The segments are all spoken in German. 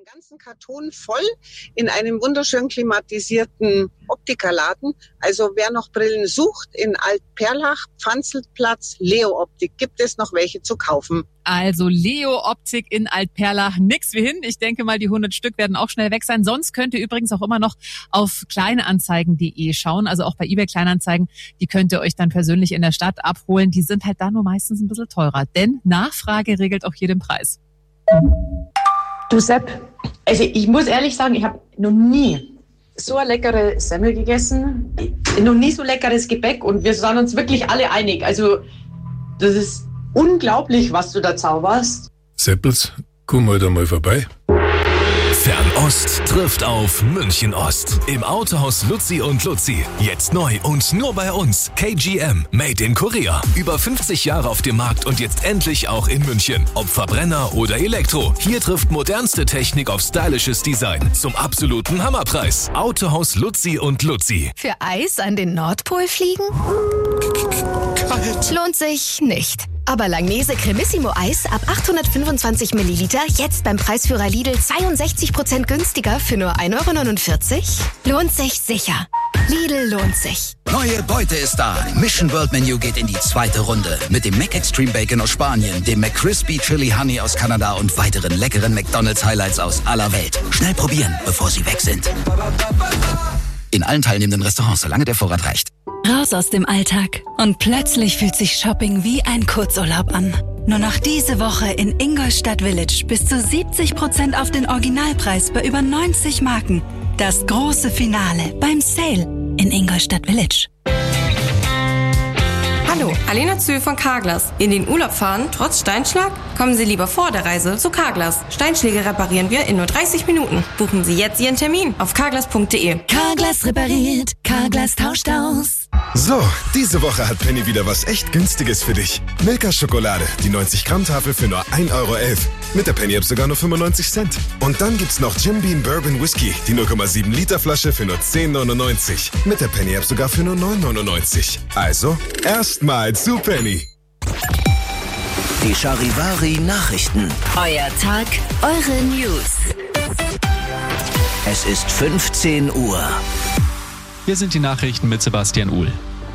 einen ganzen Karton voll in einem wunderschön klimatisierten Optikerladen. Also wer noch Brillen sucht, in Alt-Perlach, Pfanzelplatz, Leo Optik, gibt es noch welche zu kaufen. Also Leo Optik in Alt-Perlach, nix wie hin. Ich denke mal, die 100 Stück werden auch schnell weg sein. Sonst könnt ihr übrigens auch immer noch auf kleinanzeigen.de schauen. Also auch bei eBay Kleinanzeigen, die könnt ihr euch dann persönlich in der Stadt abholen. Die sind halt da nur meistens ein bisschen teurer, denn Nachfrage regelt auch jeden Preis. Du Sepp, also ich muss ehrlich sagen, ich habe noch nie so eine leckere Semmel gegessen, noch nie so leckeres Gebäck und wir sind uns wirklich alle einig. Also das ist unglaublich, was du da zauberst. Seppels, komm halt einmal vorbei. Fernost trifft auf München Ost. Im Autohaus Luzi und Luzi. Jetzt neu und nur bei uns. KGM, made in Korea. Über 50 Jahre auf dem Markt und jetzt endlich auch in München. Ob Verbrenner oder Elektro. Hier trifft modernste Technik auf stylisches Design. Zum absoluten Hammerpreis. Autohaus Luzi und Luzi. Für Eis an den Nordpol fliegen? Kalt. Lohnt sich nicht. Aber Langnese Cremissimo Eis ab 825 Milliliter jetzt beim Preisführer Lidl 62% günstiger für nur 1,49 €? Lohnt sich sicher. Lidl lohnt sich. Neue Beute ist da. Mission World Menu geht in die zweite Runde. Mit dem McExtreme Bacon aus Spanien, dem McCrispy Chili Honey aus Kanada und weiteren leckeren McDonald's Highlights aus aller Welt. Schnell probieren, bevor sie weg sind. In allen teilnehmenden Restaurants, solange der Vorrat reicht. Raus aus dem Alltag. Und plötzlich fühlt sich Shopping wie ein Kurzurlaub an. Nur noch diese Woche in Ingolstadt Village bis zu 70% auf den Originalpreis bei über 90 Marken. Das große Finale beim Sale in Ingolstadt Village. Hallo, Alena Zühl von Carglass. In den Urlaub fahren, trotz Steinschlag? Kommen Sie lieber vor der Reise zu Carglass. Steinschläge reparieren wir in nur 30 Minuten. Buchen Sie jetzt Ihren Termin auf carglass.de. Carglass repariert, Carglass tauscht aus. So, diese Woche hat Penny wieder was echt Günstiges für dich. Milka Schokolade, die 90-Gramm-Tafel für nur 1,11 €. Mit der Penny-App sogar nur 95 Cent. Und dann gibt's noch Jim Beam Bourbon Whisky, die 0,7 Liter Flasche für nur 10,99. Mit der Penny-App sogar für nur 9,99. Also, erstmal zu Penny. Die Charivari Nachrichten. Euer Tag, eure News. Es ist 15 Uhr. Hier sind die Nachrichten mit Sebastian Uhl.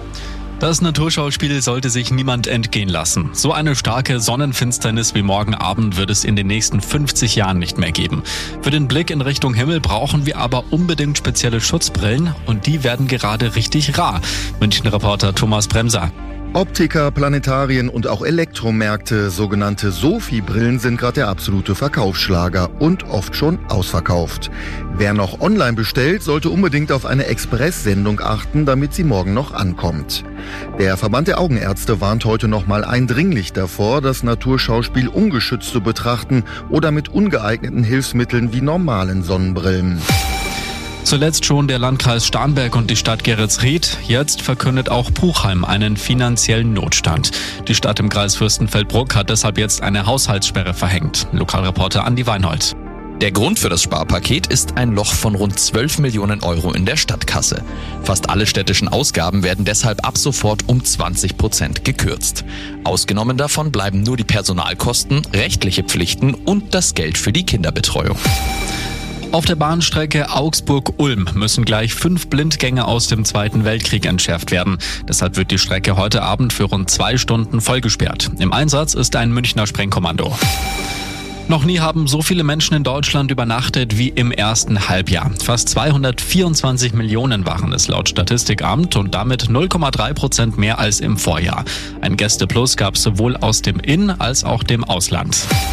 Das Naturschauspiel sollte sich niemand entgehen lassen. So eine starke Sonnenfinsternis wie morgen Abend wird es in den nächsten 50 Jahren nicht mehr geben. Für den Blick in Richtung Himmel brauchen wir aber unbedingt spezielle Schutzbrillen und die werden gerade richtig rar. München-Reporter Thomas Bremser. Optiker, Planetarien und auch Elektromärkte, sogenannte Sophie-Brillen, sind gerade der absolute Verkaufsschlager und oft schon ausverkauft. Wer noch online bestellt, sollte unbedingt auf eine Express-Sendung achten, damit sie morgen noch ankommt. Der Verband der Augenärzte warnt heute nochmal eindringlich davor, das Naturschauspiel ungeschützt zu betrachten oder mit ungeeigneten Hilfsmitteln wie normalen Sonnenbrillen. Zuletzt schon der Landkreis Starnberg und die Stadt Geretsried. Jetzt verkündet auch Puchheim einen finanziellen Notstand. Die Stadt im Kreis Fürstenfeldbruck hat deshalb jetzt eine Haushaltssperre verhängt. Lokalreporter Andi Weinhold. Der Grund für das Sparpaket ist ein Loch von rund 12 Millionen € in der Stadtkasse. Fast alle städtischen Ausgaben werden deshalb ab sofort um 20% gekürzt. Ausgenommen davon bleiben nur die Personalkosten, rechtliche Pflichten und das Geld für die Kinderbetreuung. Auf der Bahnstrecke Augsburg-Ulm müssen gleich 5 Blindgänge aus dem Zweiten Weltkrieg entschärft werden. Deshalb wird die Strecke heute Abend für rund 2 Stunden vollgesperrt. Im Einsatz ist ein Münchner Sprengkommando. Noch nie haben so viele Menschen in Deutschland übernachtet wie im ersten Halbjahr. Fast 224 Millionen waren es laut Statistikamt und damit 0,3% mehr als im Vorjahr. Ein Gästeplus gab es sowohl aus dem In- als auch dem Ausland.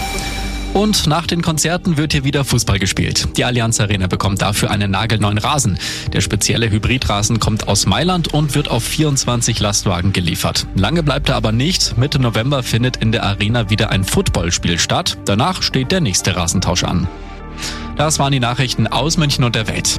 Und nach den Konzerten wird hier wieder Fußball gespielt. Die Allianz Arena bekommt dafür einen nagelneuen Rasen. Der spezielle Hybridrasen kommt aus Mailand und wird auf 24 Lastwagen geliefert. Lange bleibt er aber nicht. Mitte November findet in der Arena wieder ein Footballspiel statt. Danach steht der nächste Rasentausch an. Das waren die Nachrichten aus München und der Welt.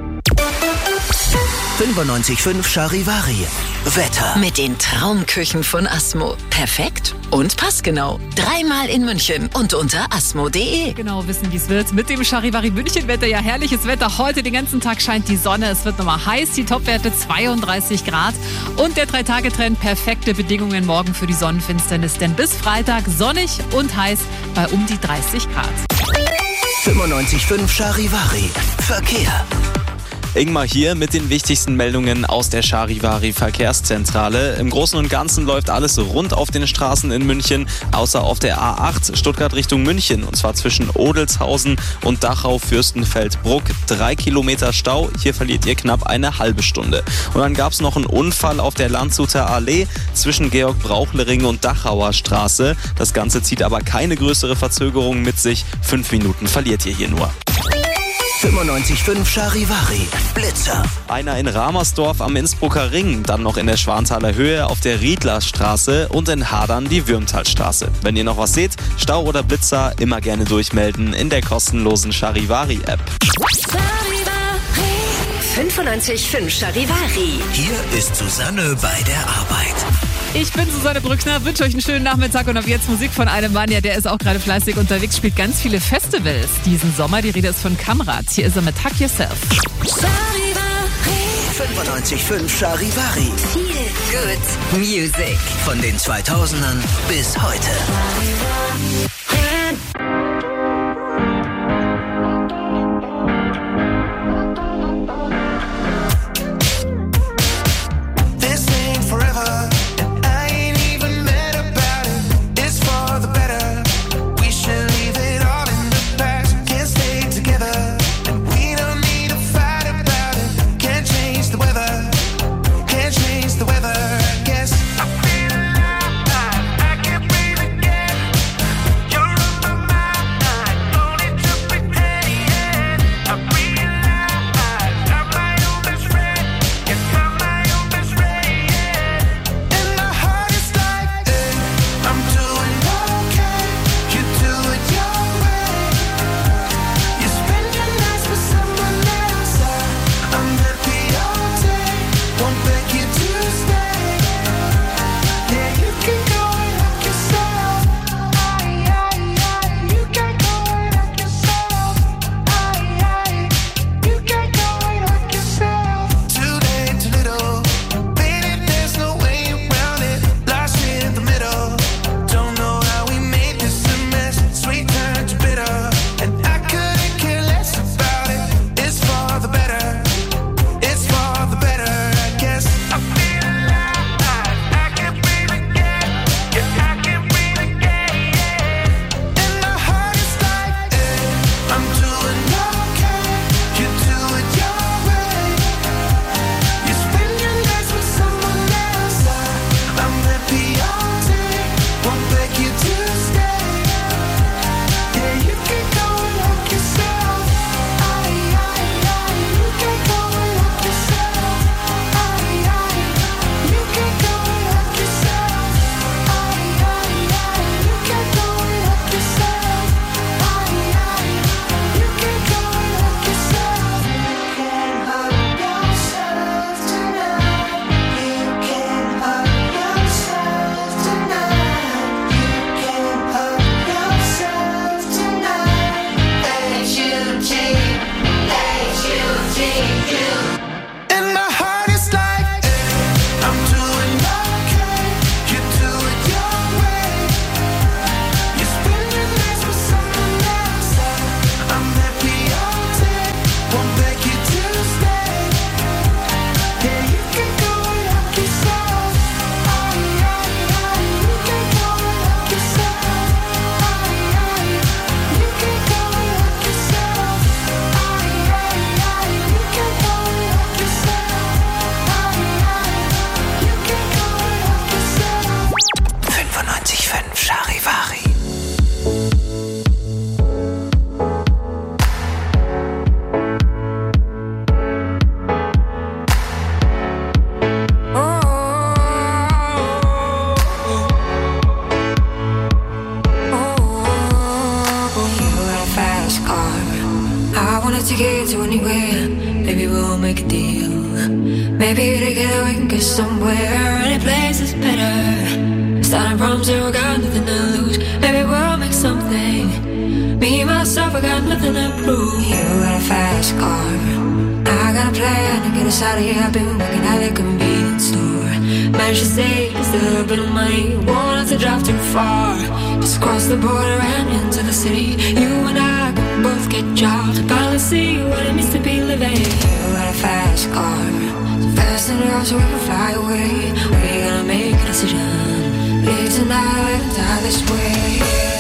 95.5 Charivari. Wetter. Mit den Traumküchen von Asmo. Perfekt und passgenau. 3-mal in München und unter asmo.de. Genau wissen, wie es wird. Mit dem Charivari München-Wetter, ja herrliches Wetter. Heute den ganzen Tag scheint die Sonne. Es wird nochmal heiß, die Topwerte 32 Grad. Und der 3-Tage-Trend, perfekte Bedingungen morgen für die Sonnenfinsternis. Denn bis Freitag sonnig und heiß bei um die 30 Grad. 95.5 Charivari. Verkehr. Ingmar hier mit den wichtigsten Meldungen aus der Charivari Verkehrszentrale. Im Großen und Ganzen läuft alles rund auf den Straßen in München, außer auf der A8 Stuttgart Richtung München. Und zwar zwischen Odelshausen und Dachau-Fürstenfeldbruck. 3 Kilometer Stau, hier verliert ihr knapp eine halbe Stunde. Und dann gab es noch einen Unfall auf der Landshuter Allee zwischen Georg-Brauchle-Ring und Dachauer Straße. Das Ganze zieht aber keine größere Verzögerung mit sich. 5 Minuten verliert ihr hier nur. 95.5 Charivari. Blitzer. Einer in Ramersdorf am Innsbrucker Ring, dann noch in der Schwanthaler Höhe auf der Riedlerstraße und in Hadern die Würmtalstraße. Wenn ihr noch was seht, Stau oder Blitzer, immer gerne durchmelden in der kostenlosen Charivari-App. 95.5 Charivari. Hier ist Susanne bei der Arbeit. Ich bin Susanne Brückner, wünsche euch einen schönen Nachmittag und ab jetzt Musik von einem Mann, ja, der ist auch gerade fleißig unterwegs, spielt ganz viele Festivals diesen Sommer. Die Rede ist von Kamrat. Hier ist er mit Hug Yourself. 95.5 Charivari. Feel good music. Von den 2000ern bis heute. get to anywhere. Maybe we'll make a deal. Maybe together we can get somewhere. Any place is better. Starting from zero, got nothing to lose. Maybe we'll make something. Me, myself, I got nothing to prove. You got a fast car. I got a plan to get us out of here. I've been working at the convenience store. Managed to save just a little bit of money. Won't have to drive too far. Just cross the border and into the city. You and I can both get jobs. Finally see what it means to be living. You got a fast car, so fast enough so we can fly away. We're gonna make a decision. Live tonight and die this way.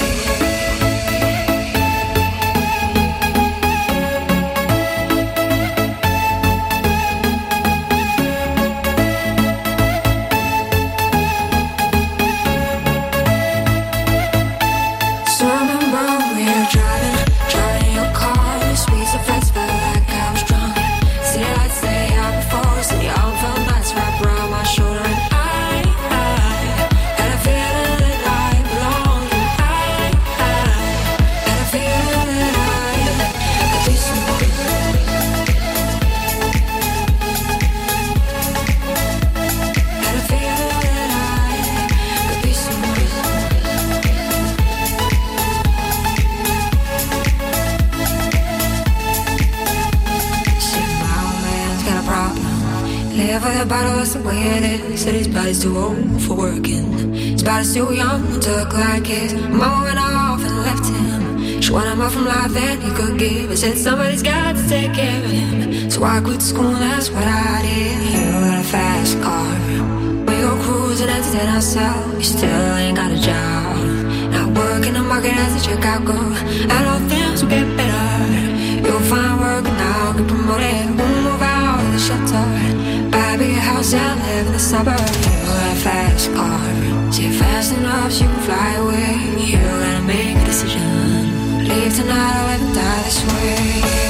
Said his body's too old for working. His body's too young to look like his mama went off and left him. She wanted more from life than he could give. I said somebody's got to take care of him. So I quit school, that's what I did. You got a fast car, we go cruising, entertain ourselves. You still ain't got a job, not working the market as a checkout girl. And all things will get better. You'll find work now, get promoted. We'll move out of the shelter, buy a bigger house and live in the suburbs. You got a fast car, say fast enough so you can fly away. You gotta make a decision. Leave tonight or live and die this way.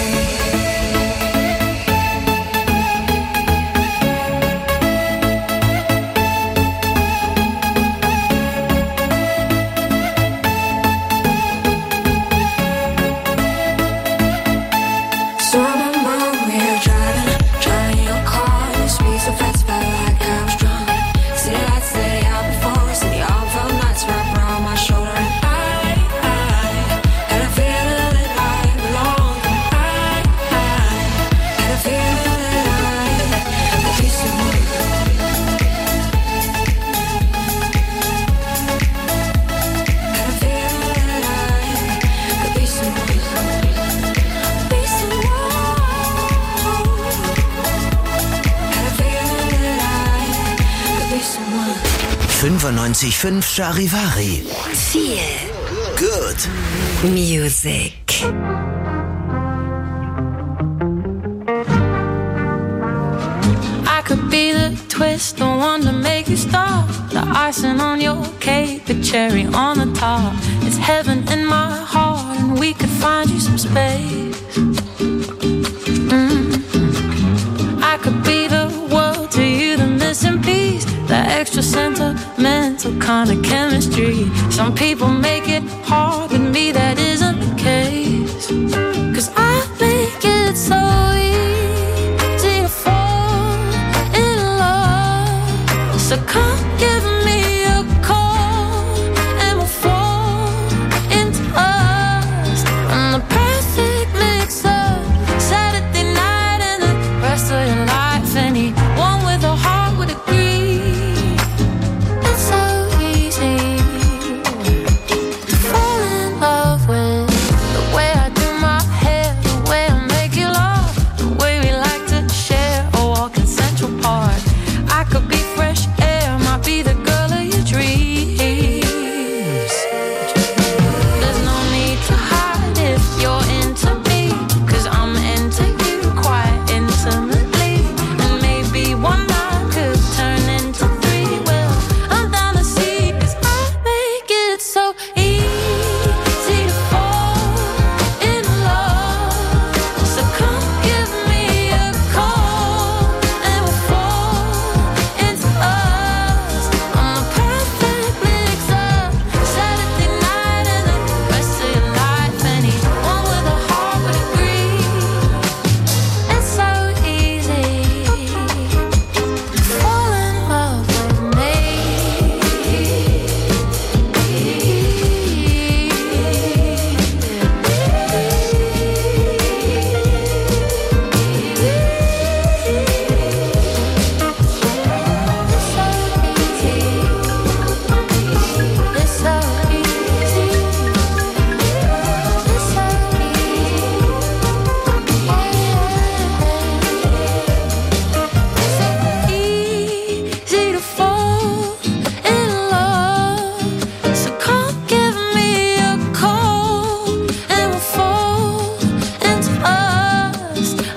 95.5 Charivari. Feel Good Music. I could be the twist, the one to make you stop, the icing on your cake, the cherry on the top. It's heaven in my heart, and we could find you some space. I could be the world to you, the missing piece, the extra sentimental kind of chemistry. Some people make it hard, with me that isn't the case. 'Cause I make it so easy to fall in love. So come give me a call and we'll fall into us. I'm the perfect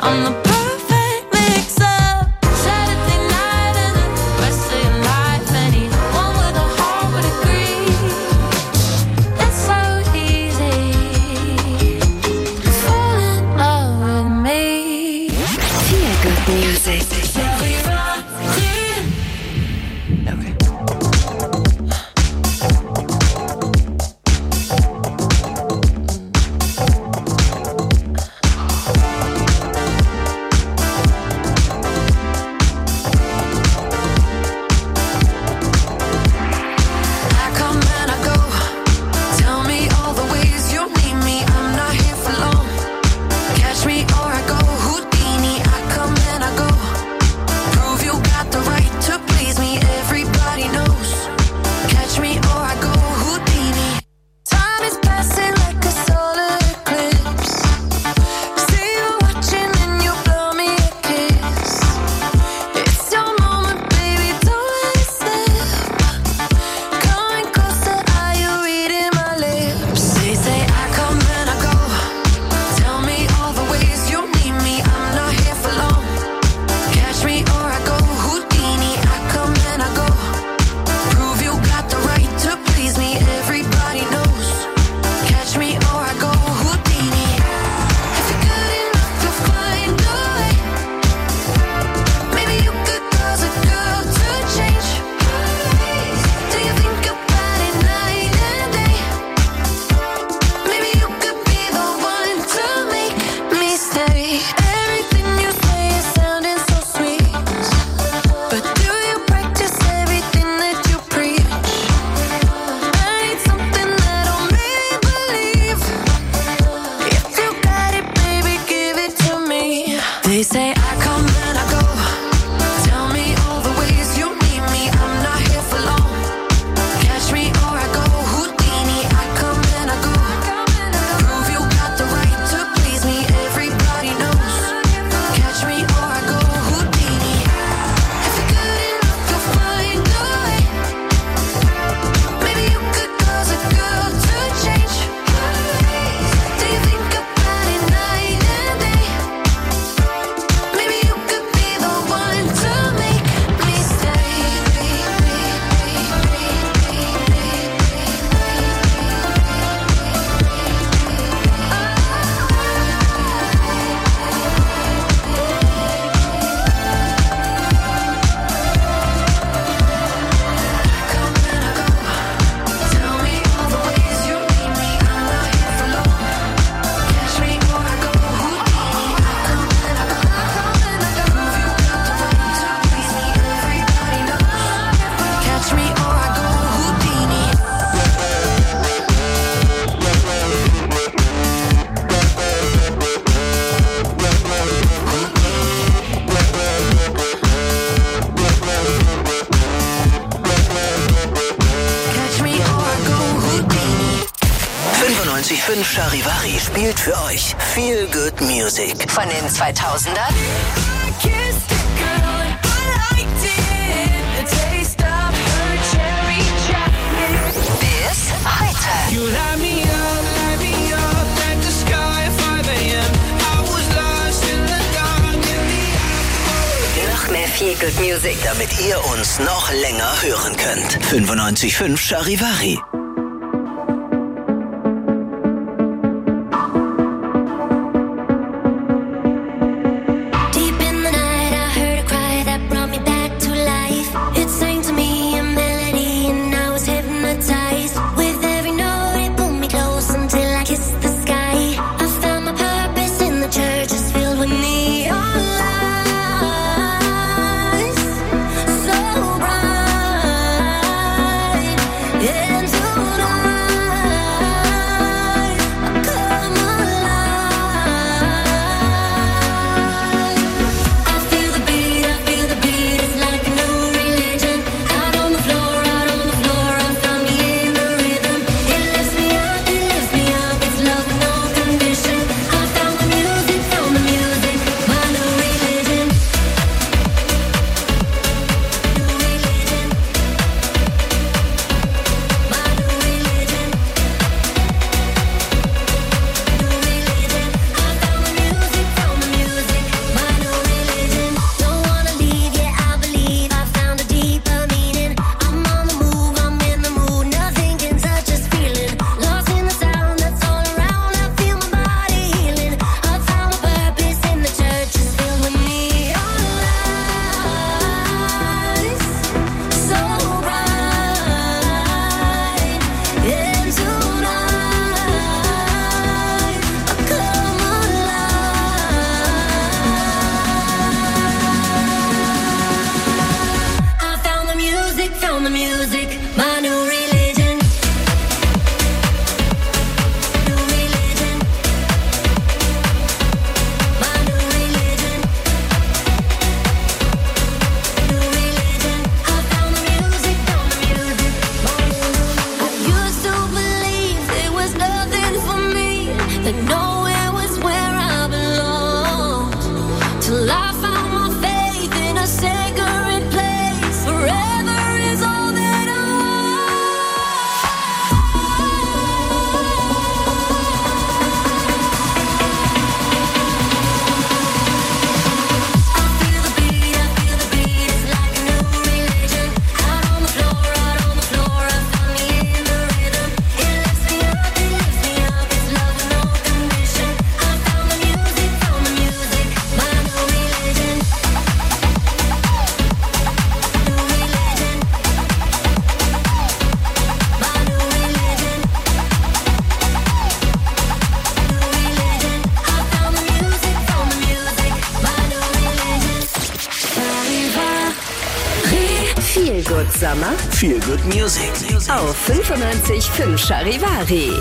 I'm the perfect mix-up. Saturday night and the rest of your life. Anyone with a heart would agree. It's so easy to fall in love with me. Feel good music. They say I come and I go. Tell me all the ways you need me. I'm not here for long. Catch me or I go Houdini. I come and I go. Prove you got the right to please me. Everybody knows. Catch me or I go Houdini. If you're good enough, you'll find a way. Maybe you could cause a girl to change. Do you think about it night and day? Maybe you could be the one to make me stay. Tell me all the ways you need me. I'm not here for long. Catch me or I go Houdini. I come and I go. Prove you got the right to please me. Everybody knows. Catch me or I go Houdini. Catch me or I go Houdini. 95.5 Charivari spielt für euch Feel Good Music. Von den 2000ern bis heute. Noch mehr Feel Good Music, Damit ihr uns noch länger hören könnt. 95.5 Charivari. Deep in the night, I heard a cry that brought me back to life. It sang to me a melody, and I was hypnotized. With every note, it pulled me close until I kissed the sky. I found my purpose in the church, it's filled with neon lights, so bright. Into Feel Good Summer. Feel Good Music. Auf 95.5 Charivari.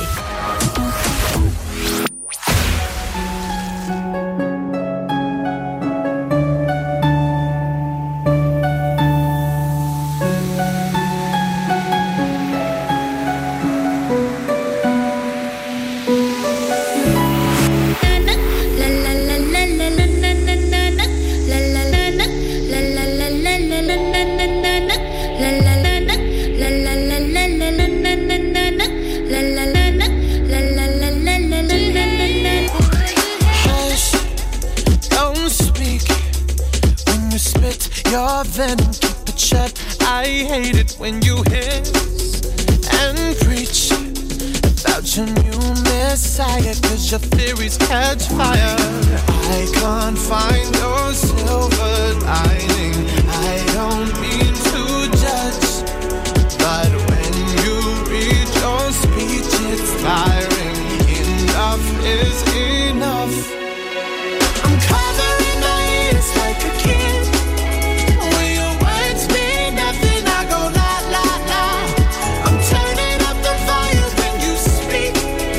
Your theories catch fire. I can't find your silver lining. I don't mean to judge, but when you read your speech, it's tiring. Enough is enough. I'm covering my ears like a kid. When your words mean nothing, I go la la la. I'm turning up the volume when you speak.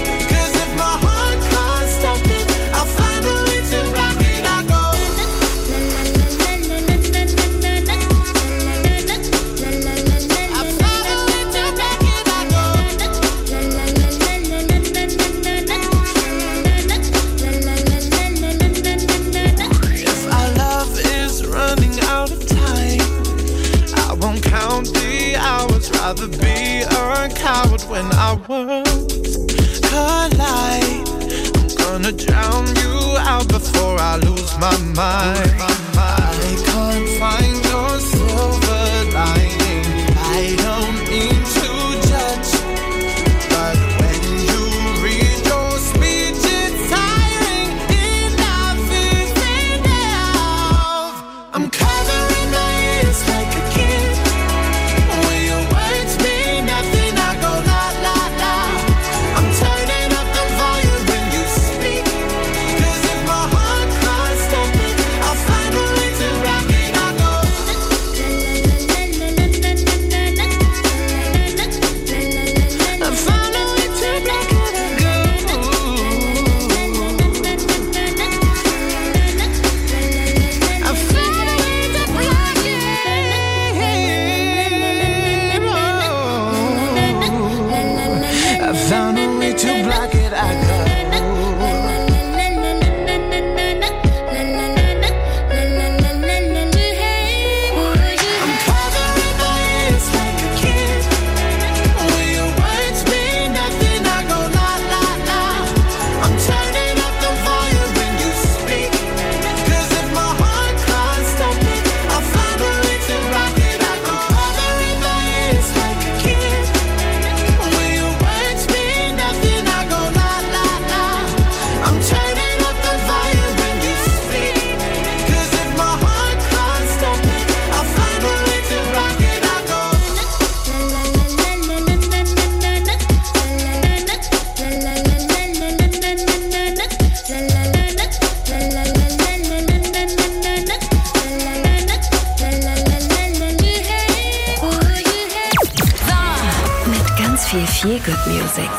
Rather be a coward when our worlds collide. I'm gonna drown you out before I lose my mind. I can't find your silver lining. I don't mean to judge, but when you read your speech, it's tiring. Enough is enough. I'm covering my ears like a kid. Feel Good Music.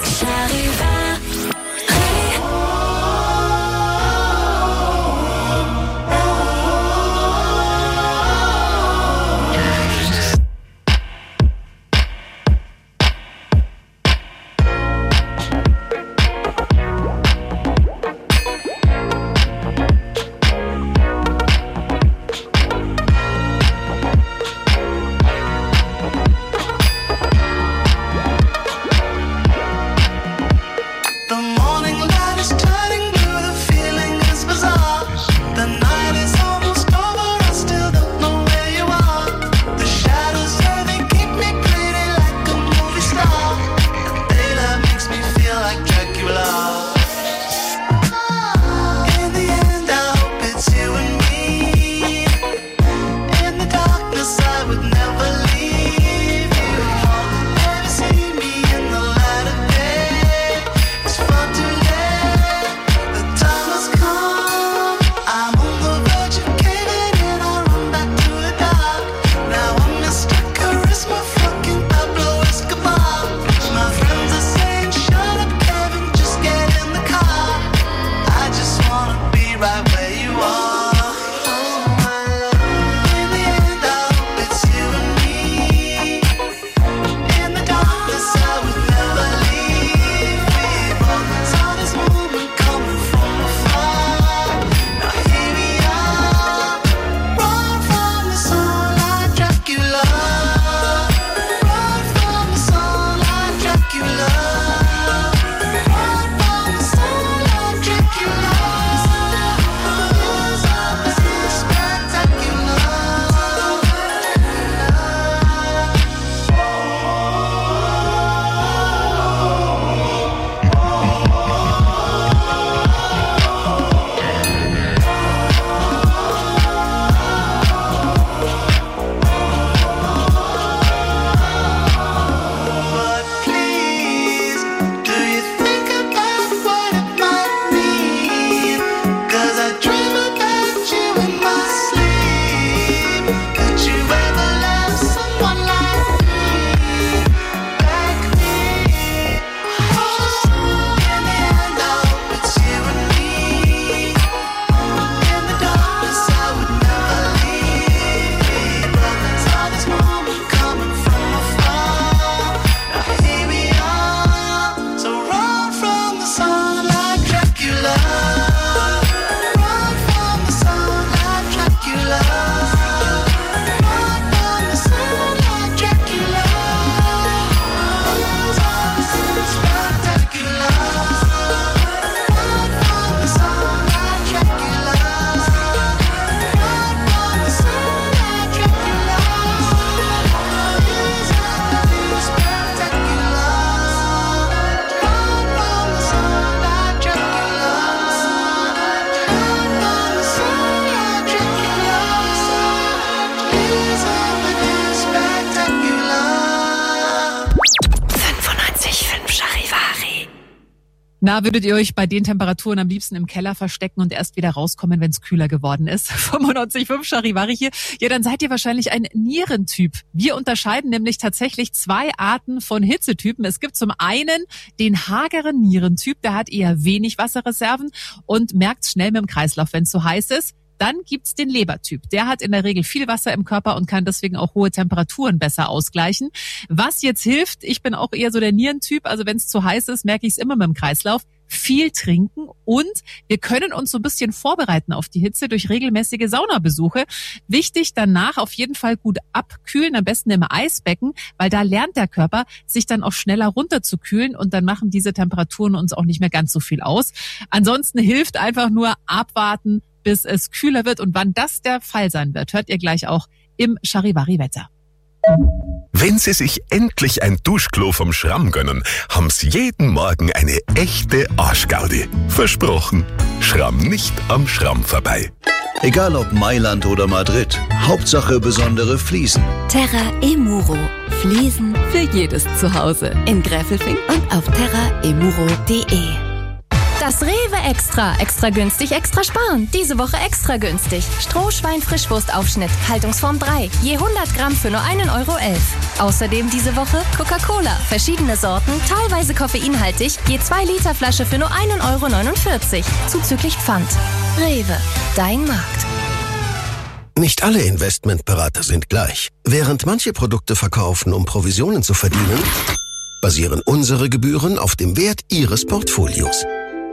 Na, würdet ihr euch bei den Temperaturen am liebsten im Keller verstecken und erst wieder rauskommen, wenn es kühler geworden ist? 95,5 Charivari hier. Ja, dann seid ihr wahrscheinlich ein Nierentyp. Wir unterscheiden nämlich tatsächlich 2 Arten von Hitzetypen. Es gibt zum einen den hageren Nierentyp, der hat eher wenig Wasserreserven und merkt schnell mit dem Kreislauf, wenn es zu heiß ist. Dann gibt's den Lebertyp. Der hat in der Regel viel Wasser im Körper und kann deswegen auch hohe Temperaturen besser ausgleichen. Was jetzt hilft, ich bin auch eher so der Nierentyp, also wenn es zu heiß ist, merke ich es immer mit dem Kreislauf. Viel trinken und wir können uns so ein bisschen vorbereiten auf die Hitze durch regelmäßige Saunabesuche. Wichtig, danach auf jeden Fall gut abkühlen, am besten im Eisbecken, weil da lernt der Körper, sich dann auch schneller runterzukühlen und dann machen diese Temperaturen uns auch nicht mehr ganz so viel aus. Ansonsten hilft einfach nur abwarten, bis es kühler wird. Und wann das der Fall sein wird, hört ihr gleich auch im Charivari-Wetter. Wenn Sie sich endlich ein Duschklo vom Schramm gönnen, haben Sie jeden Morgen eine echte Arschgaudi. Versprochen. Schramm nicht am Schramm vorbei. Egal ob Mailand oder Madrid, Hauptsache besondere Fliesen. Terra Emuro. Fliesen für jedes Zuhause. In Gräfelfing und auf terraemuro.de. Das Rewe Extra. Extra günstig, extra sparen. Diese Woche extra günstig. Strohschwein-Frischwurstaufschnitt, Haltungsform 3. Je 100 Gramm für nur 1,11 €. Außerdem diese Woche Coca-Cola. Verschiedene Sorten, teilweise koffeinhaltig. Je 2 Liter Flasche für nur 1,49 €. Zuzüglich Pfand. Rewe. Dein Markt. Nicht alle Investmentberater sind gleich. Während manche Produkte verkaufen, um Provisionen zu verdienen, basieren unsere Gebühren auf dem Wert Ihres Portfolios.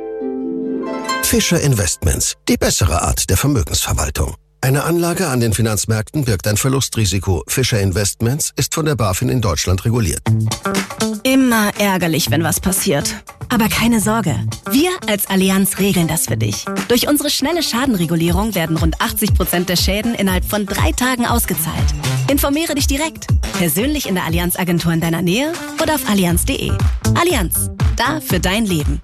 Fischer Investments, die bessere Art der Vermögensverwaltung. Eine Anlage an den Finanzmärkten birgt ein Verlustrisiko. Fischer Investments ist von der BaFin in Deutschland reguliert. Immer ärgerlich, wenn was passiert. Aber keine Sorge, wir als Allianz regeln das für dich. Durch unsere schnelle Schadenregulierung werden rund 80% der Schäden innerhalb von 3 Tagen ausgezahlt. Informiere dich direkt, persönlich in der Allianz-Agentur in deiner Nähe oder auf allianz.de. Allianz, da für dein Leben.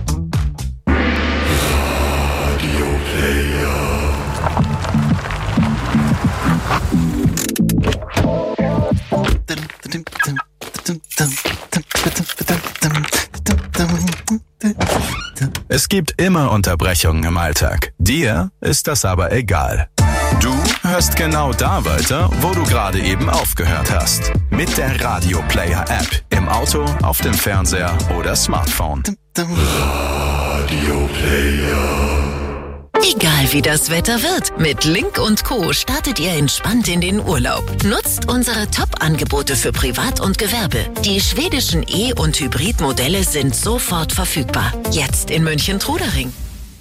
Es gibt immer Unterbrechungen im Alltag. Dir ist das aber egal. Du hörst genau da weiter, wo du gerade eben aufgehört hast. Mit der Radio Player App. Im Auto, auf dem Fernseher oder Smartphone. Radio Player. Egal wie das Wetter wird, mit Link & Co. startet ihr entspannt in den Urlaub. Nutzt unsere Top-Angebote für Privat und Gewerbe. Die schwedischen E- und Hybrid-Modelle sind sofort verfügbar. Jetzt in München-Trudering.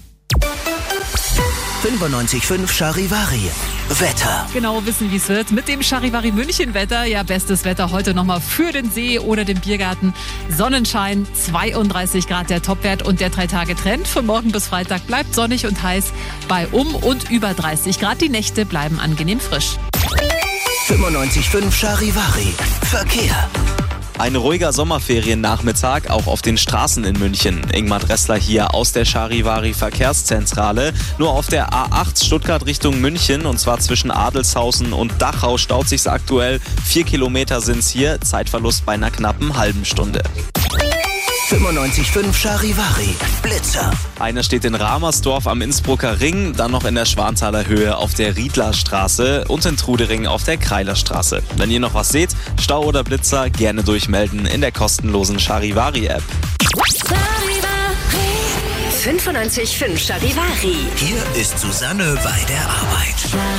95,5 Charivari. Wetter. Genau wissen, wie es wird. Mit dem Charivari München Wetter. Ja, bestes Wetter heute nochmal für den See oder den Biergarten. Sonnenschein, 32 Grad der Topwert und der 3-Tage-Trend. Von morgen bis Freitag bleibt sonnig und heiß bei und über 30 Grad. Die Nächte bleiben angenehm frisch. 95,5 Charivari. Verkehr. Ein ruhiger Sommerferiennachmittag auch auf den Straßen in München. Ingmar Dressler hier aus der Charivari Verkehrszentrale. Nur auf der A8 Stuttgart Richtung München und zwar zwischen Adelshausen und Dachau staut sich's aktuell. 4 Kilometer sind's hier, Zeitverlust bei einer knappen halben Stunde. 95,5 Charivari. Blitzer. Einer steht in Ramersdorf am Innsbrucker Ring, dann noch in der Schwanthaler Höhe auf der Riedlerstraße und in Trudering auf der Kreilerstraße. Wenn ihr noch was seht, Stau oder Blitzer, gerne durchmelden in der kostenlosen Charivari-App. 95,5 Charivari. Hier ist Susanne bei der Arbeit.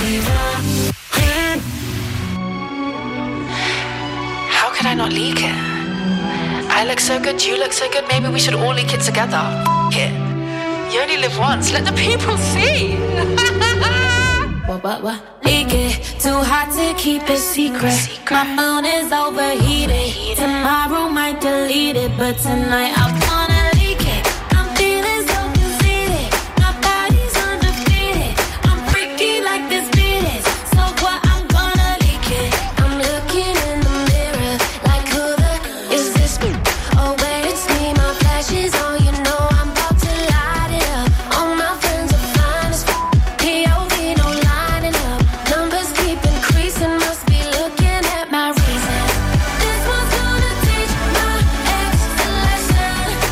How could I not leak it? I look so good, you look so good, maybe we should all leak it together. Here. You only live once, let the people see. What? Leak it, too hot to keep it secret. My phone is overheated. Tomorrow might delete it, but tonight I wanna leak it. I'm feeling so conceited. My body's undefeated. I'm freaky like this beat is. So what, I'm gonna leak it. I'm looking in the mirror like who the is this? Oh wait, it's me, my flash is on. You know I'm about to light it up. All my friends are fine as f***. POV, no lining up. Numbers keep increasing, must be looking at my reason. This one's gonna teach my ex a lesson.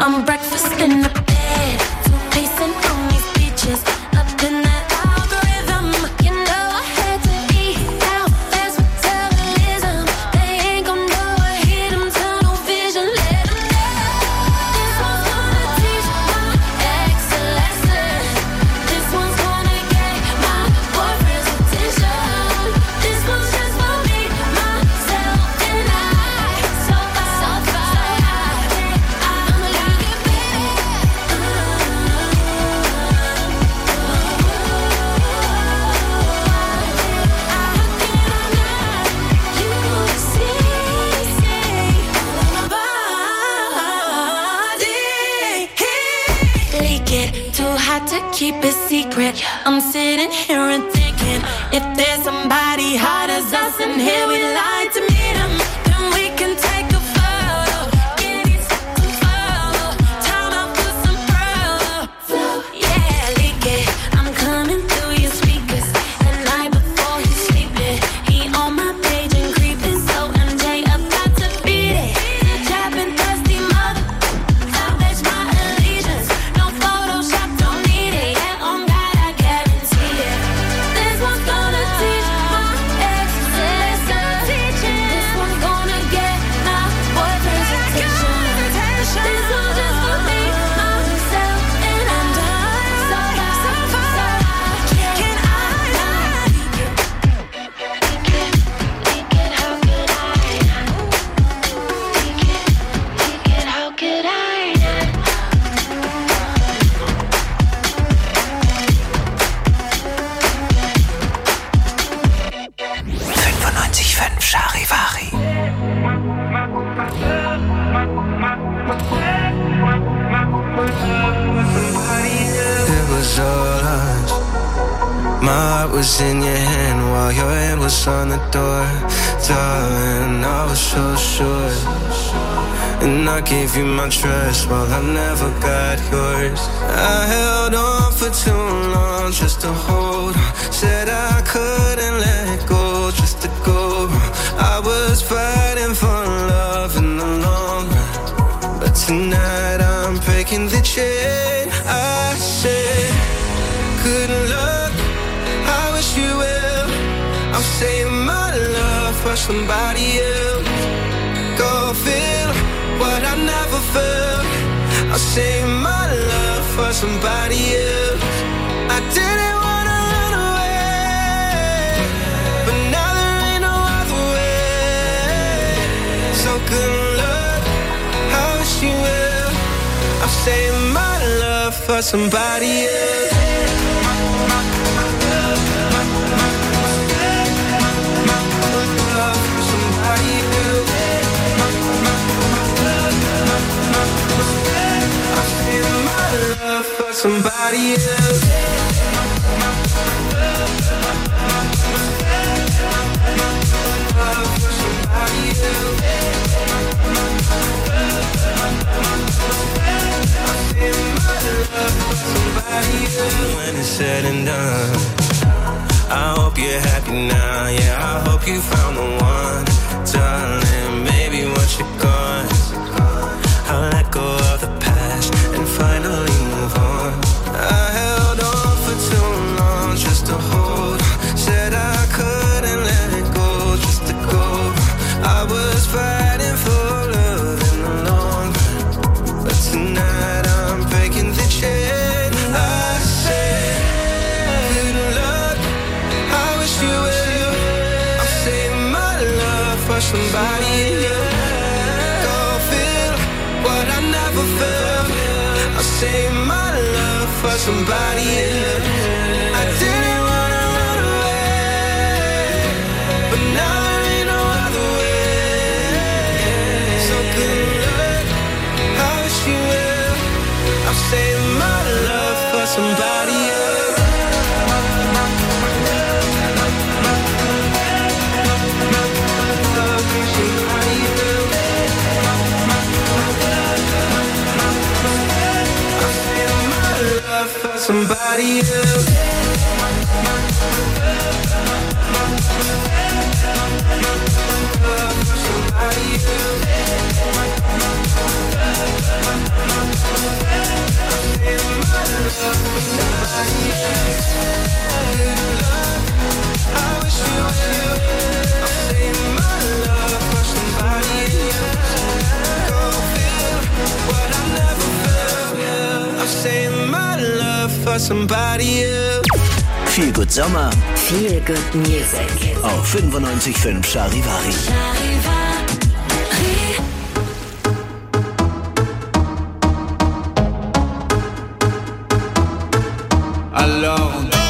I'm breakfast in the bed, pacing on these beaches, up in that algorithm. You know I had to eat out fast metabolism. They ain't gon' know I hit them, tunnel vision. Let them know this one's gonna teach my ex a lesson. This one's gonna get my boyfriend's attention. This one's just for me, myself, and I. So far, I'ma leave it, baby. Leak it, too hot to keep it secret. I'm sitting here and thinking, if there's somebody hot as us in here, we like to meet 'em. Then we can take a photo, get it some photo. Time out for some flow. Yeah, leak it. I'm coming through your speakers the night before he's sleeping. He on my page and creeping, so MJ about to beat it. Tapping thirsty mother, salvage my allegiance. No Photoshop, don't need it. Yeah, on God, I guarantee it. This one's gonna teach my ex a lesson. This one's gonna get my boyfriend's attention. This one's just for me, myself, and I. So far, can I leak it? How could I? Leak it, how could I? 95.5 Charivari. It was all us. My heart was in your hand while your hand was on the door. Darling, I was so sure. And I gave you my trust while I never got yours. I held on for too long just to hold on. Said I couldn't let go just to go. I was fighting for love in the long run. But tonight I'm breaking the chain. I said, good luck, I wish you well. I'm saying my love for somebody else. Go feel what I never felt. I'll save my love for somebody else. I didn't wanna run away, but now there ain't no other way. So good luck, I wish you well. I'll save my love for somebody else. Love for somebody else. Love for somebody else. When it's said and done, I hope you're happy now. Yeah, I hope you found the one, darling. Maybe once you're gone, I'll let go of the past and finally move on. I held on for too long just to hold on. Said I couldn't let it go just to go. I was fighting for love in the long run, but tonight I'm breaking the chain. I said, good luck, I wish you well. I'm saving my love for somebody else. Go feel what I never felt. I'll save my love for somebody else. I didn't wanna run away, but now there ain't no other way. So good luck, I wish you well. I'll save my love for somebody else. For somebody else. For somebody else. somebody else. Viel gut Sommer. Feel good music. Auf 95.5 Charivari. Alors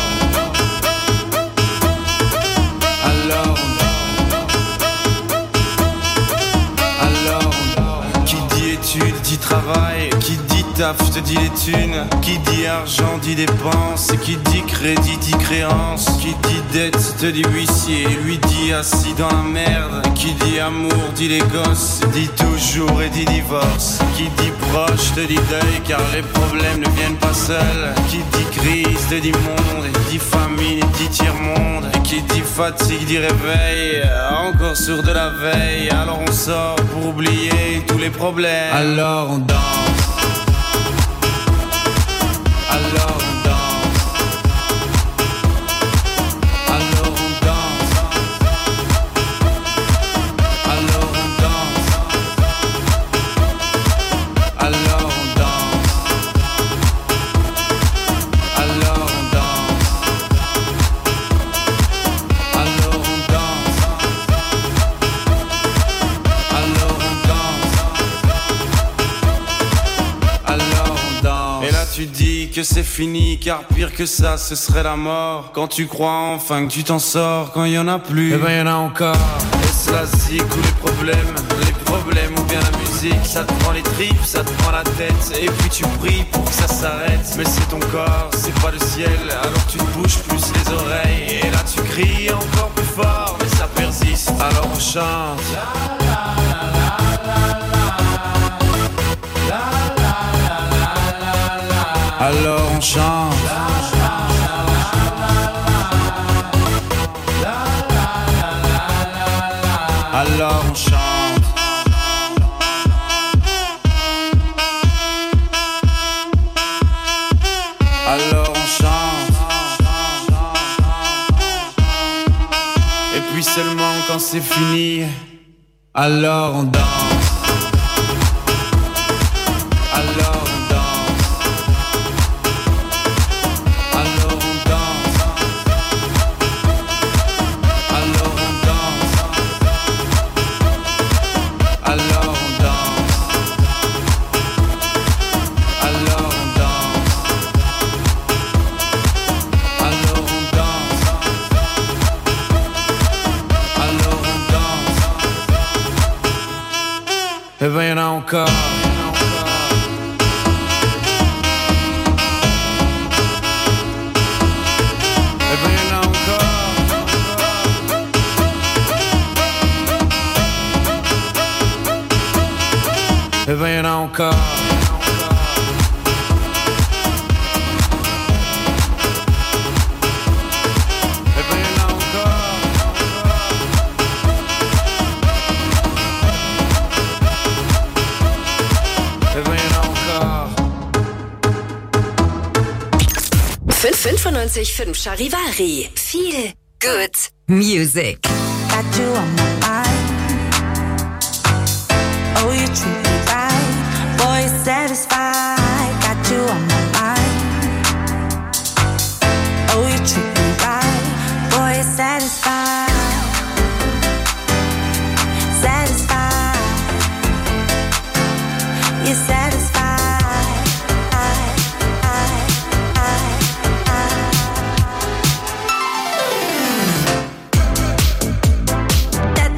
qui dit études dit travail, qui dit taf te dit les thunes, qui dit argent dit dépenses, qui dit crédit dit créance, qui dit dette te dit huissier, lui dit assis dans la merde, qui dit amour dit les gosses, dit toujours et dit divorce, qui dit proche te dit deuil car les problèmes ne viennent pas seuls, qui dit crise te dit monde, et dit famine et dit tiers-monde, et qui dit fatigue dit réveil, encore sur de la veille, alors on sort pour oublier tous les problèmes, alors on danse. Alors on danse. Alors on danse. Alors on danse. Alors on danse. Alors on danse. Alors on danse. Alors on danse. Alors on danse. Et là tu dis que c'est fini, car pire que ça ce serait la mort. Quand tu crois enfin que tu t'en sors, quand y en a plus, eh ben y en a encore. Est-ce la zik ou les problèmes ou bien la musique, ça te prend les tripes, ça te prend la tête, et puis tu pries pour que ça s'arrête. Mais c'est ton corps, c'est pas le ciel, alors tu te bouges plus les oreilles, et là tu cries encore plus fort, mais ça persiste, alors on chante. Alors on chante. Alors on chante. Alors on chante. Et puis seulement quand c'est fini, alors on danse. Alors on danse. Alors on danse. Alors on danse. Alors on danse. Alors on danse. Alors on danse. Alors on danse. Eh ben y'en a encore. Eh ben y'en a encore. Eh ben y'en a encore. Eh ben y'en a encore. 95.5 Charivari. Feel good music. Got you on my mind. Oh, you treat me right. Boy, you're satisfied. Got you on my mind. Oh, you treat me right. Boy, you're satisfied. Satisfied. You're satisfied. That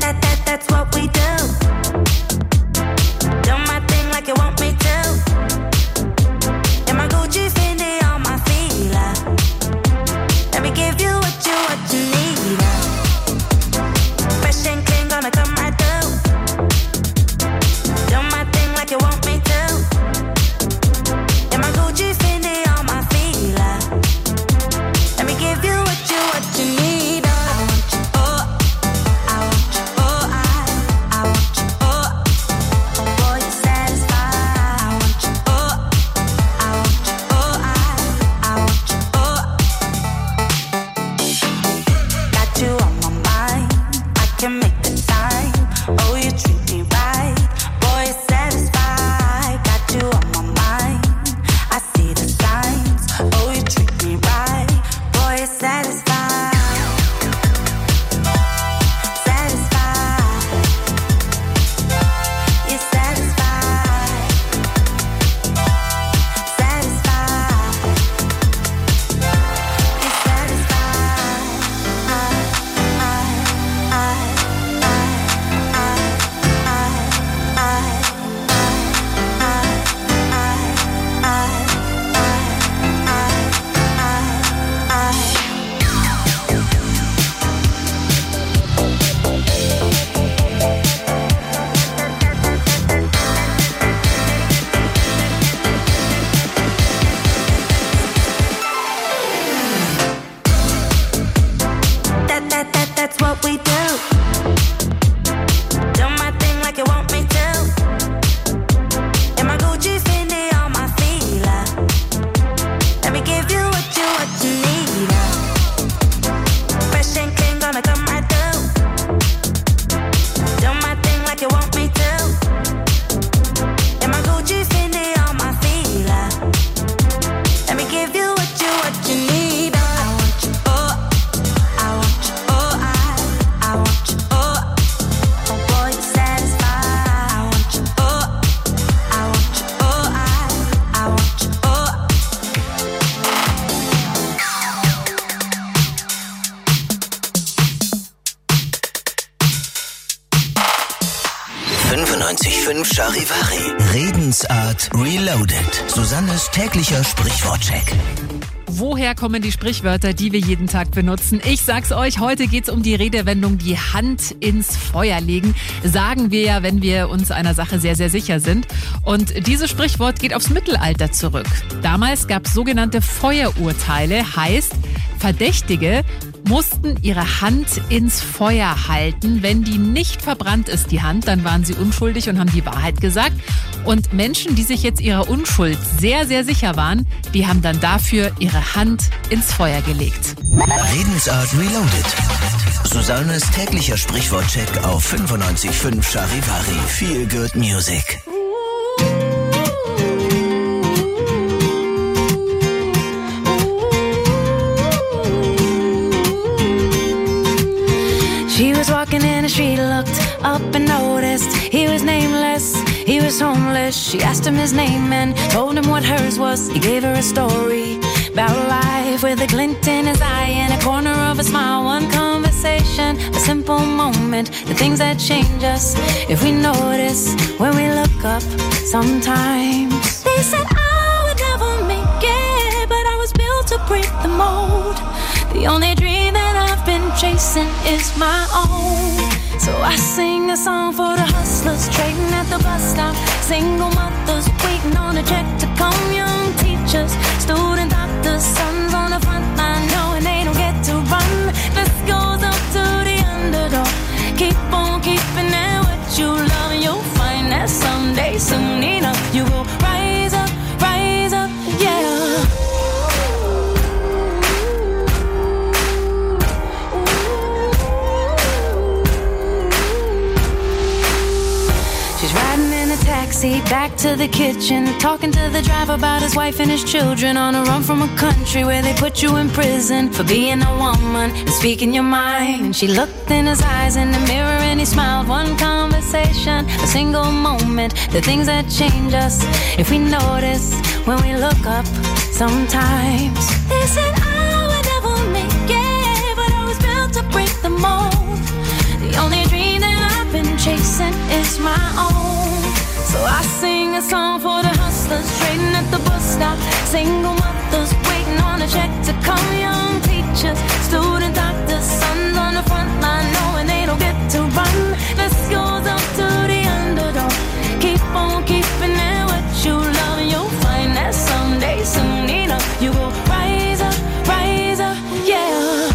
That's what we do. Do my thing like you want me to. In my Gucci, Fendi, on my feeler. Let me give you what you need. Fresh and clean, gonna come right through. Do my thing like you want me to. In my Gucci, Fendi, on my feeler. Let me give you what you need. I want you, oh, I want you, oh, I want you, oh, oh boy, you satisfied. I want you, oh, I want you, oh, I want you, oh. 95.5 Charivari. Redensart Reloaded. Susannes täglicher Sprichwortcheck. Woher kommen die Sprichwörter, die wir jeden Tag benutzen? Ich sag's euch, heute geht's um die Redewendung die Hand ins Feuer legen. Sagen wir ja, wenn wir uns einer Sache sehr, sehr sicher sind. Und dieses Sprichwort geht aufs Mittelalter zurück. Damals gab's sogenannte Feuerurteile, heißt Verdächtige mussten ihre Hand ins Feuer halten. Wenn die nicht verbrannt ist, die Hand, dann waren sie unschuldig und haben die Wahrheit gesagt. Und Menschen, die sich jetzt ihrer Unschuld sehr, sehr sicher waren, die haben dann dafür ihre Hand ins Feuer gelegt. Redensart Reloaded. Susannes täglicher Sprichwortcheck auf 95.5 Charivari. Feel good music. She was walking in the street, looked up and noticed he was nameless, he was homeless. She asked him his name and told him what hers was. He gave her a story about life with a glint in his eye and a corner of a smile. One conversation, a simple moment, the things that change us if we notice when we look up sometimes. They said I would never make it, but I was built to break the mold. The only dream that I've been chasing is my own. So I sing a song for the hustlers trading at the bus stop, single mothers waiting on a check to come, young teachers, student doctors, sons on the front line knowing they don't get to run. This goes up to the underdog. Keep on keeping it what you love, and you'll find that someday, soon enough, you will rise up, yeah. Taxi back to the kitchen, talking to the driver about his wife and his children, on a run from a country where they put you in prison for being a woman and speaking your mind. And she looked in his eyes in the mirror and he smiled. One conversation, a single moment, the things that change us if we notice when we look up sometimes. They said I would never make it, but I was built to break the mold. The only dream that I've been chasing is my own. So I sing a song for the hustlers trading at the bus stop, single mothers waiting on a check to come, young teachers, student doctors, sons on the front line knowing they don't get to run. This goes up to the underdog. Keep on keeping it what you love, and you'll find that someday, soon enough, you will rise up, yeah.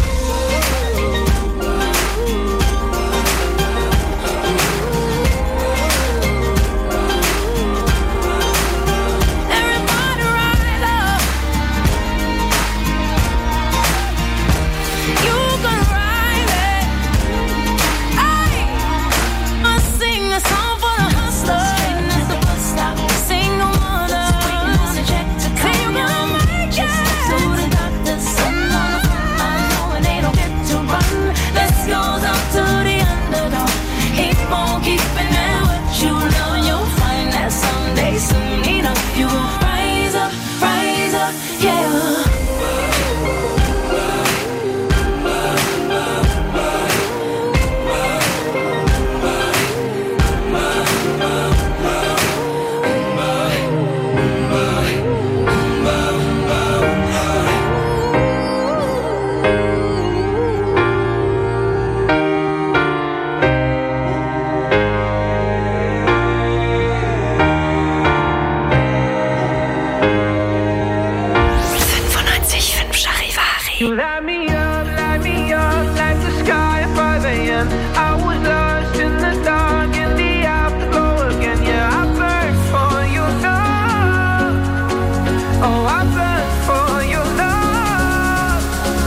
a.m. I was lost in the dark in the afterglow again. Yeah, I burned for your love. Oh, I burned for your love.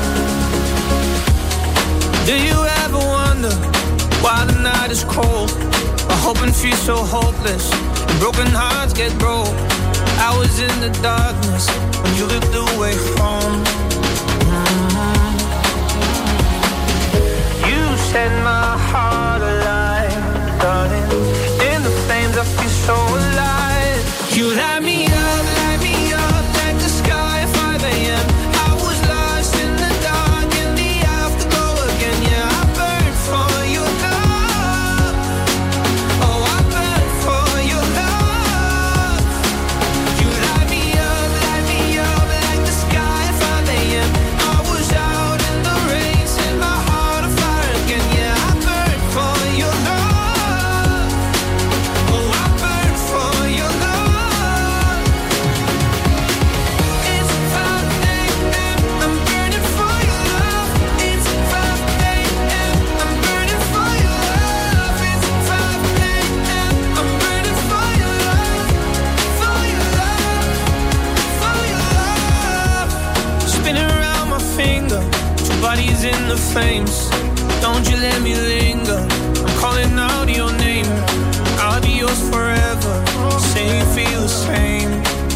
Do you ever wonder why the night is cold? I hope and feel so hopeless, and broken hearts get broke. I was in the darkness when you looked away home. You set my heart alive, darling. In the flames I feel so alive. You light me up like the sky at 5 a.m. I was lost in the dark in the afterglow again. Yeah, I burned for your love. Oh, I burned for your love. You light me up like the sky at 5 a.m. I was out in the rain, set my heart on fire again. Yeah, I burned for your love. Oh, I burned for your love. It's 5 a.m. I'm burning for your love. It's 5 a.m. I'm burning for your love. It's 5 a.m. I'm burning for your love. For your love. For your love. Spinning around my finger, two bodies in the flames. Don't you let me linger. I'm calling out your name. I'll be yours forever. Say you feel the same.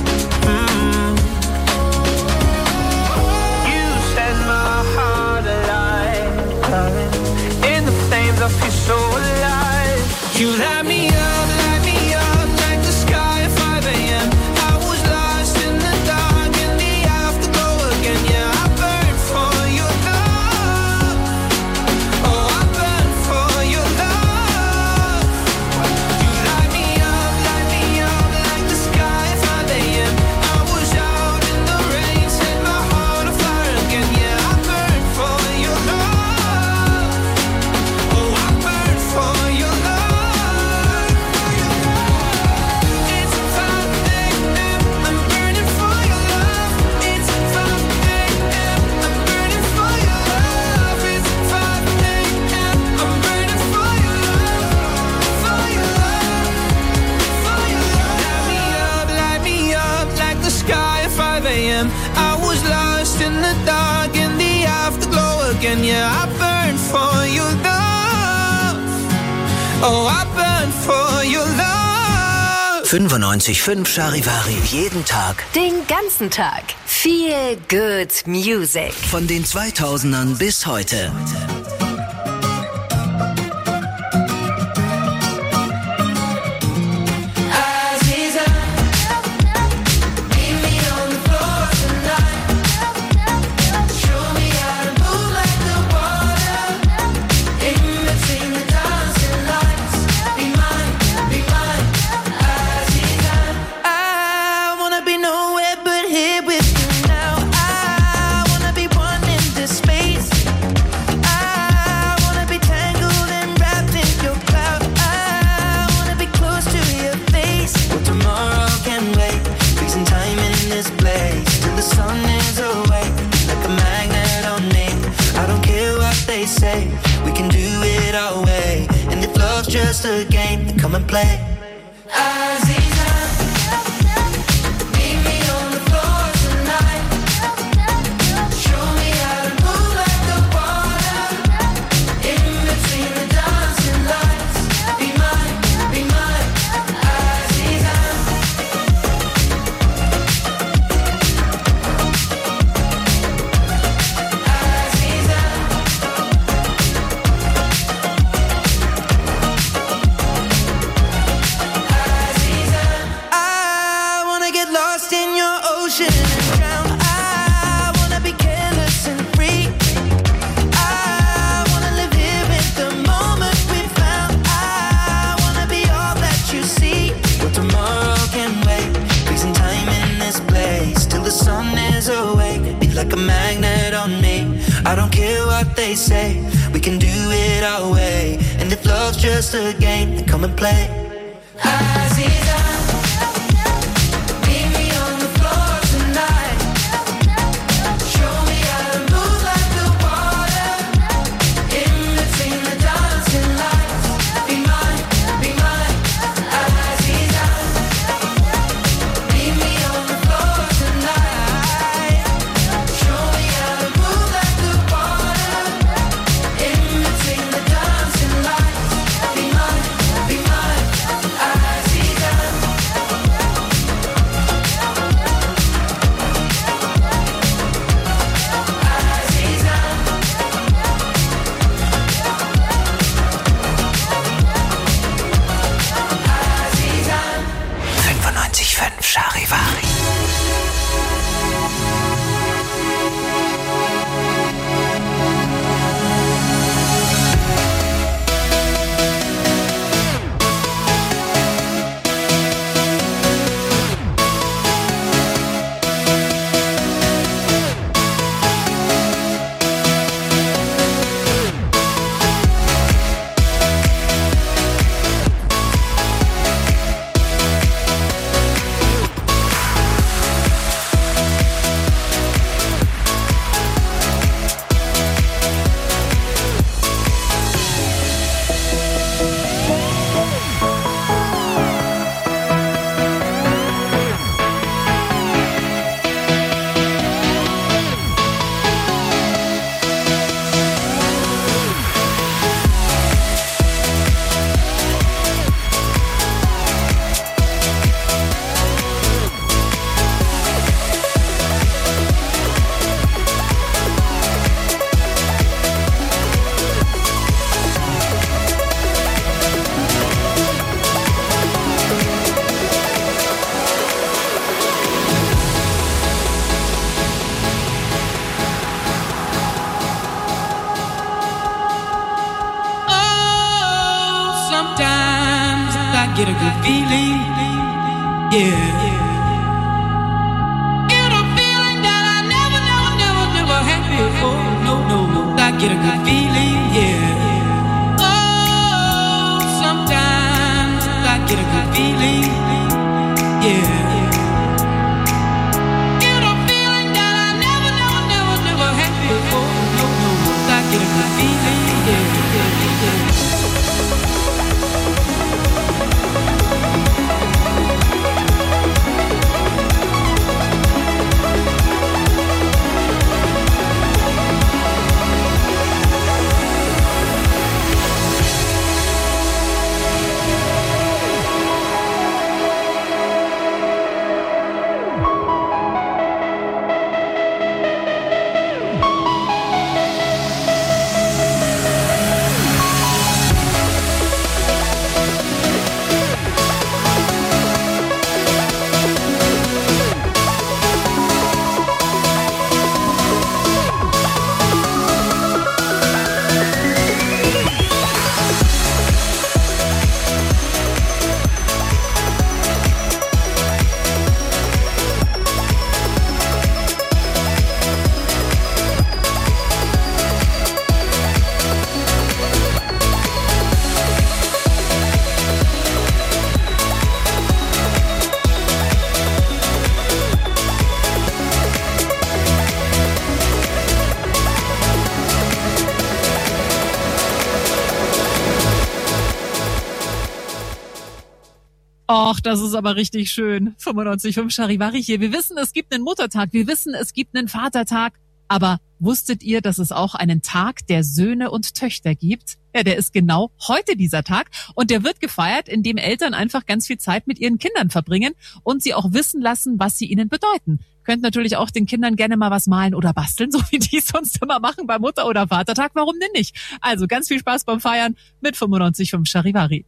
You set my heart alive, darling. In the flames I feel so alive. You light me up like the sky at 5 a.m. I was lost in the dark in the afterglow again. Yeah, I burned for your love. Oh, I burned for your love. You light me up like the sky at 5 a.m. I was out in the rain, set my heart on fire again. Yeah, I burned for your love. Oh, I burned for your love. It's 5 a.m. I'm burning for your love. It's 5 a.m. I'm burning for your love. It's 5 a.m. I'm burning for your love. For your love. For your love. Light me up like the sky at 5 a.m. I was lost in the dark in the afterglow again. Yeah, I burned for your love. Oh, I burned for your love. 95.5 Charivari. Jeden Tag. Den ganzen Tag. Feel good music. Von den 2000ern bis heute. Aziza, meet me on the floor tonight. Show me how to move like the water. In between the dancing lights. Be mine, Aziza. I wanna be nowhere but here with you now. I wanna be one in this space. I wanna be tangled and wrapped in your cloud. I wanna be close to your face. Well, tomorrow can wait. Freezing time in this place till the sun is awake. Like a magnet on me. I don't care what they say. We can do it our way. And if love's just a game, then come and play. Aziza, meet me on the floor tonight. Show me how to move like the water. In between the dancing lights. Be mine, Aziza. Aziza. I wanna get lost in your ocean and drown. I wanna be careless and free. I wanna live here in the moment we found. I wanna be all that you see. Well, tomorrow can wait. Freezing time in this place till the sun is awake. Be like a magnet on me. I don't care what they say. We can do it our way. And if love's just a game, then come and play. Aziza, meet me on the floor tonight. Show me how to move like the water. In between the dancing get a good feeling, yeah. Get a feeling that I never had before. No, I get a good feeling, yeah. Oh, sometimes I get a good feeling, yeah. Get a feeling that I never had before. No, I get a good feeling, yeah. Och, das ist aber richtig schön. 95.5 Charivari hier. Wir wissen, es gibt einen Muttertag. Wir wissen, es gibt einen Vatertag. Aber wusstet ihr, dass es auch einen Tag der Söhne und Töchter gibt? Ja, der ist genau heute dieser Tag. Und der wird gefeiert, indem Eltern einfach ganz viel Zeit mit ihren Kindern verbringen und sie auch wissen lassen, was sie ihnen bedeuten. Könnt natürlich auch den Kindern gerne mal was malen oder basteln, so wie die es sonst immer machen bei Mutter- oder Vatertag. Warum denn nicht? Also ganz viel Spaß beim Feiern mit 95.5 Charivari.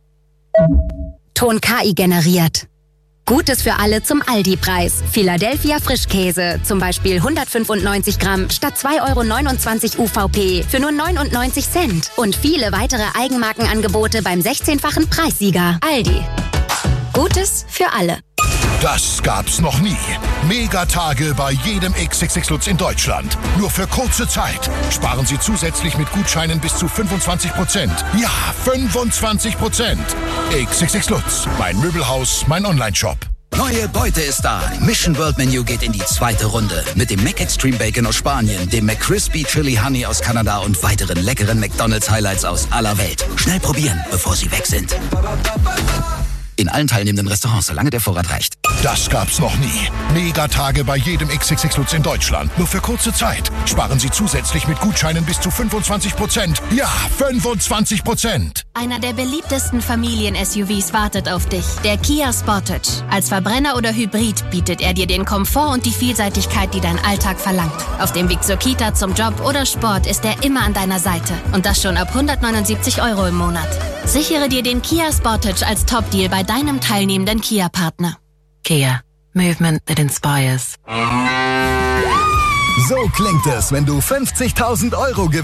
Ton KI generiert. Gutes für alle zum Aldi-Preis. Philadelphia Frischkäse, zum Beispiel 195 Gramm statt 2,29 € UVP für nur 99 Cent. Und viele weitere Eigenmarkenangebote beim 16-fachen Preissieger. Aldi. Gutes für alle. Das gab's noch nie. Megatage bei jedem XXX Lutz in Deutschland. Nur für kurze Zeit. Sparen Sie zusätzlich mit Gutscheinen bis zu 25%. Ja, 25%. XXX Lutz. Mein Möbelhaus, mein Onlineshop. Neue Beute ist da. Mission World Menu geht in die zweite Runde. Mit dem Mac Extreme Bacon aus Spanien, dem McCrispy Chili Honey aus Kanada und weiteren leckeren McDonald's Highlights aus aller Welt. Schnell probieren, bevor sie weg sind. In allen teilnehmenden Restaurants, solange der Vorrat reicht. Das gab's noch nie. Megatage bei jedem XXX Lutz in Deutschland. Nur für kurze Zeit. Sparen Sie zusätzlich mit Gutscheinen bis zu 25%. Ja, 25%. Einer der beliebtesten Familien-SUVs wartet auf dich. Der Kia Sportage. Als Verbrenner oder Hybrid bietet er dir den Komfort und die Vielseitigkeit, die dein Alltag verlangt. Auf dem Weg zur Kita, zum Job oder Sport ist er immer an deiner Seite. Und das schon ab 179 € im Monat. Sichere dir den Kia Sportage als Top-Deal bei deinem teilnehmenden Kia-Partner. Kia. Movement that inspires. So klingt es, wenn du 50.000 € gewinnst.